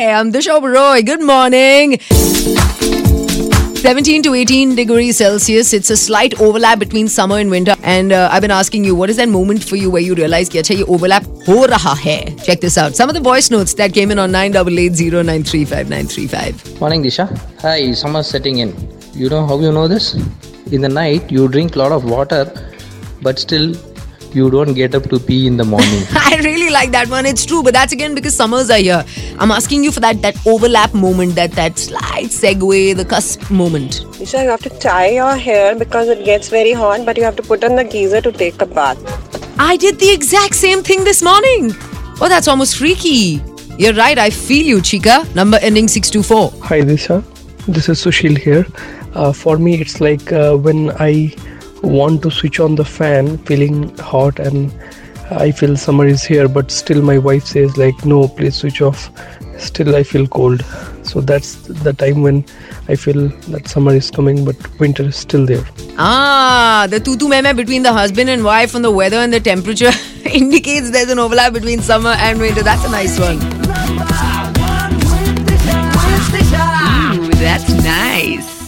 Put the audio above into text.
Hi, I'm Disha Oberoi. Good morning. 17 to 18 degrees Celsius. It's a slight overlap between summer and winter. And I've been asking you, what is that moment for you where you realize that ye overlap ho raha hai? Check this out. Some of the voice notes that came in on 9880935935. Morning, Disha. Hi, summer setting in. You know how you know this? In the night, you drink a lot of water, but still you don't get up to pee in the morning. I really like that one. It's true, but that's again because summers are here. I'm asking you for that overlap moment, that slight segue, the cusp moment. Disha, you have to tie your hair because it gets very hot, but you have to put on the geyser to take a bath. I did the exact same thing this morning. Oh, that's almost freaky. You're right, I feel you, Chica. Number ending 624. Hi Disha, this is Sushil here. For me, it's like when I want to switch on the fan, feeling hot, and I feel summer is here, but still my wife says like, no, please switch off. Still I feel cold. So that's the time when I feel that summer is coming, but winter is still there. The tutu meme between the husband and wife on the weather and the temperature indicates there's an overlap between summer and winter. That's a nice one. Ooh, that's nice.